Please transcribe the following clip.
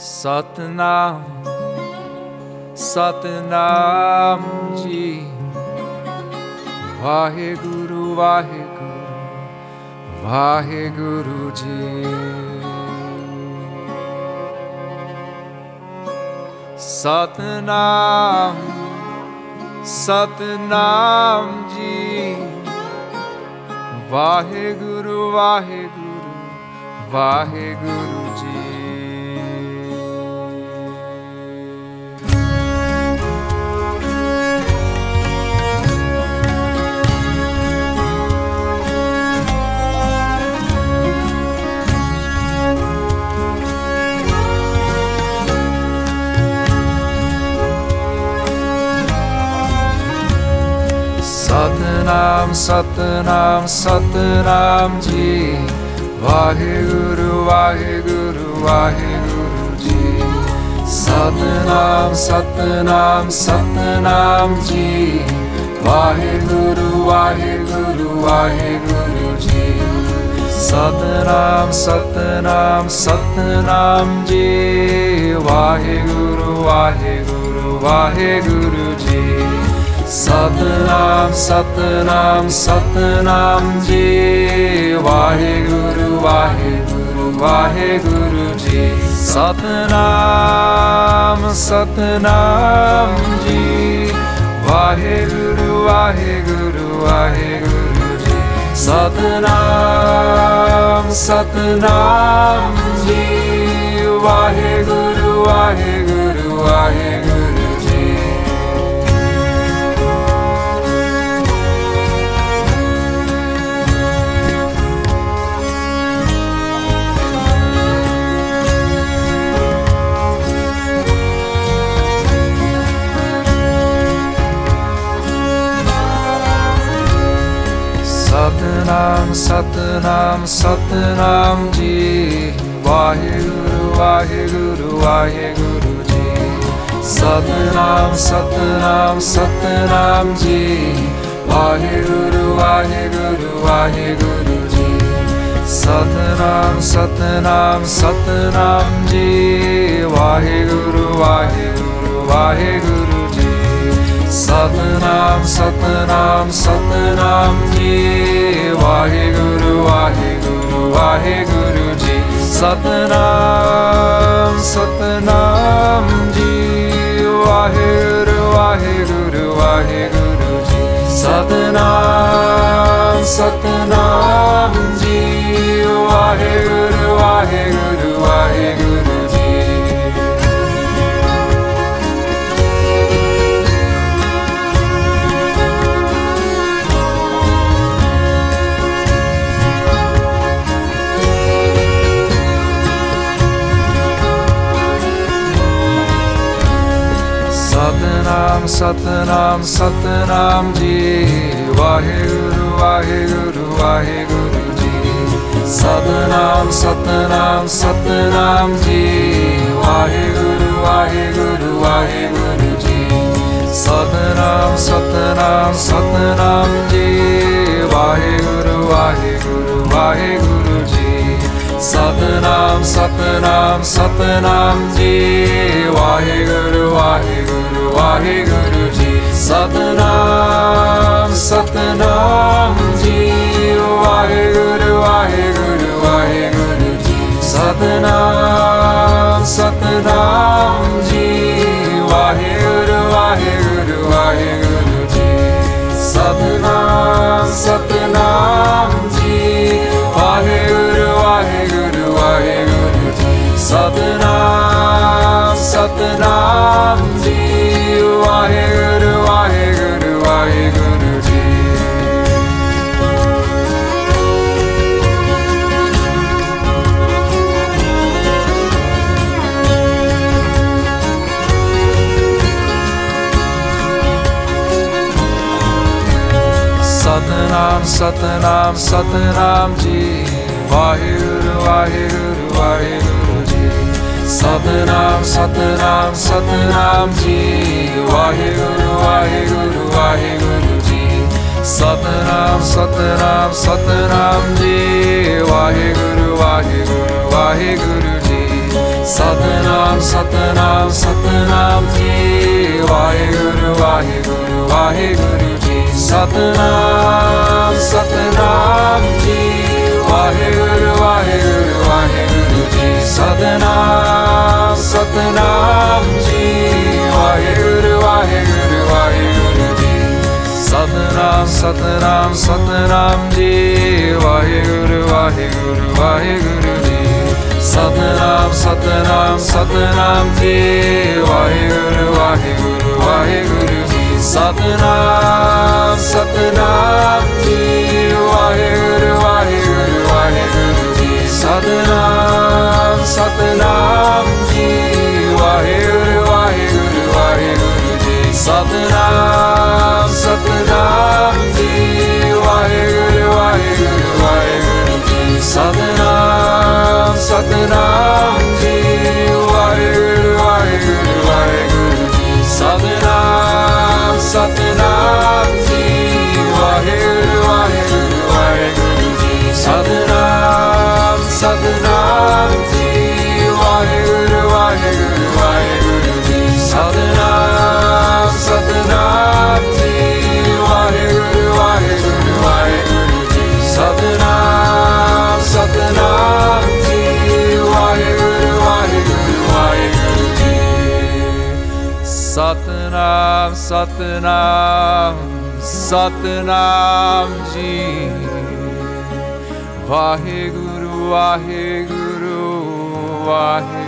सतनाम सतनाम जी। वाहेगुरु वाहेगुरु वाहेगुरु जी। सतनाम सतनाम जी। वाहेगुरु वाहेगुरु वाहेगुरु जी। सतनाम सतनाम सतनाम जी। वाहेगुरु वाहेगुरु वाहेगुरु जी। सतनाम सतनाम सतनाम जी। वाहेगुरु वाहेगुरु वाहेगुरु जी। सतनाम सतनाम सतनाम जी। वाहेगुरु वाहेगुरु वाहेगुरु जी। सतनाम सतनाम सतनाम जी। वाहेगुरु वाहेगुरु वाहेगुरु जी। सतनाम सतनाम जी। वाहेगुरु वाहेगुरु वाहेगुरु जी। सतनाम सतनाम जी। वाहेगुरु वाहेगुरु वाहेगुरु जी। सतनाम सतनाम सतनाम जी। वाहेगुरु वाहेगुरु वाहेगुरु जी। सतनाम सतनाम सतनाम जी। वाहेगुरु वाहेगुरु वाहेगुरु जी। सतनाम सतनाम सतनाम जी। वाहेगुरु वाहेगुरु वाहेगुरु जी। सतनाम सतनाम सतनाम जी। वाहेगुरु वाहेगुरु वाहेगुरु जी। सतनाम सतनाम जी। वाहेगुरु वाहेगुरु वाहेगुरु जी। सतनाम सतनाम जी। वाहेगुरु वाहेगुरु वाहेगुरु जी। सतनाम सतनाम सतनाम जी। वाहेगुरु वाहेगुरु वाहेगुरु जी। सतनाम सतनाम सतनाम जी। वाहेगुरु वाहेगुरु वाहेगुरु जी। सतनाम सतनाम सतनाम जी। वाहेगुरु वाहेगुरु वाहेगुरु जी। सतनाम सतनाम सतनाम जी। वाहेगुरु वाहेगुरु वाहेगुरु जी। सतनाम सतनाम जी। वाहेगुरु वाहेगुरु वाहेगुरु जी। सतनाम सतनाम जी। वाहेगुरु वाहेगुरु वाहेगुरु जी। सतनाम सतनाम जी। वाहेगुरु वाहेगुरु वाहेगुरु जी। सतनाम सतनाम जी। वाहेगुरु वाहेगुरु वाहेगुरु जी। सतनाम सतनाम सतनाम जी। वाहेगुरु वाहेगुरु वाहेगुरु जी। सतनाम सतनाम सतनाम जी। वाहेगुरु वाहेगुरु वाहेगुरु जी। सतनाम सतनाम सतनाम जी। वाहेगुरु वाहेगुरु वाहेगुरु जी। सतनाम ਸਤਨਾਮ ਸਤਨਾਮ ਜੀ ਵਾਹਿਗੁਰੂ ਵਾਹਿਗੁਰੂ ਵਾਹਿਗੁਰੂ ਜੀ ਸਤਨਾਮ ਸਤਨਾਮ ਜੀ ਵਾਹਿਗੁਰੂ ਵਾਹਿਗੁਰੂ ਵਾਹਿਗੁਰੂ ਜੀ ਸਤਨਾਮ ਸਤਨਾਮ ਜੀ ਵਾਹਿਗੁਰੂ ਵਾਹਿਗੁਰੂ ਵਾਹਿਗੁਰੂ ਜੀ ਸਤਨਾਮ ਸਤਨਾਮ ਸਤਨਾਮ ਜੀ ਵਾਹਿਗੁਰੂ ਵਾਹਿਗੁਰੂ ਵਾਹਿਗੁਰੂ ਜੀ ਸਤਨਾਮ ਸਤਨਾਮ ਸਤਨਾਮ ਜੀ ਵਾਹਿਗੁਰੂ ਵਾਹਿਗੁਰੂ ਵਾਹਿਗੁਰੂ ਜੀ ਸਤਨਾਮ ਸਤਨਾਮ ਜੀ ਵਾਹਿਗੁਰੂ ਵਾਹਿਗੁਰੂ ਵਾਹਿਗੁਰੂ ਜੀ ਸਤਨਾਮ ਸਤਨਾਮ ਜੀ ਵਾਹਿਗੁਰੂ ਵਾਹਿਗੁਰੂ ਵਾਹਿਗੁਰੂ ਜੀ ਸਤਨਾਮ ਸਤਨਾਮ ਜੀ ਵਾਹਿਗੁਰੂ ਵਾਹਿਗੁਰੂ ਵਾਹਿਗੁਰੂ ਜੀ ਸਤਨਾਮ ਸਤਨਾਮ ਜੀ ਵਾਹਿਗੁਰੂ ਵਾਹਿਗੁਰੂ ਵਾਹਿਗੁਰੂ ਜੀ ਸਤਨਾਮ ਸਤਨਾਮ ਜੀ ਵਾਹਿਗੁਰੂ ਵਾਹਿਗੁਰੂ ਵਾਹਿਗੁਰੂ ਜੀ ਸਤਨਾਮ ਸਤਨਾਮ ਜੀ ਵਾਹਿਗੁਰੂ ਵਾਹਿਗੁਰੂ ਵਾਹਿਗੁਰੂ ਜੀ ਸਤਨਾਮ ਸਤਨਾਮ ਜੀ ਵਾਹਿਗੁਰੂ ਵਾਹਿਗੁਰੂ ਵਾਹਿਗੁਰੂ ਜੀ ਸਤਨਾਮ ਸਤਨਾਮ ਜੀ ਵਾਹਿਗੁਰੂ ਵਾਹਿਗੁਰੂ ਵਾਹਿਗੁਰੂ ਜੀ ਸਤਨਾਮ ਸਤਨਾਮ ਸਤਨਾਮ ਜੀ ਵਾਹਿਗੁਰੂ ਵਾਹਿਗੁਰੂ ਵਾਹਿਗੁਰੂ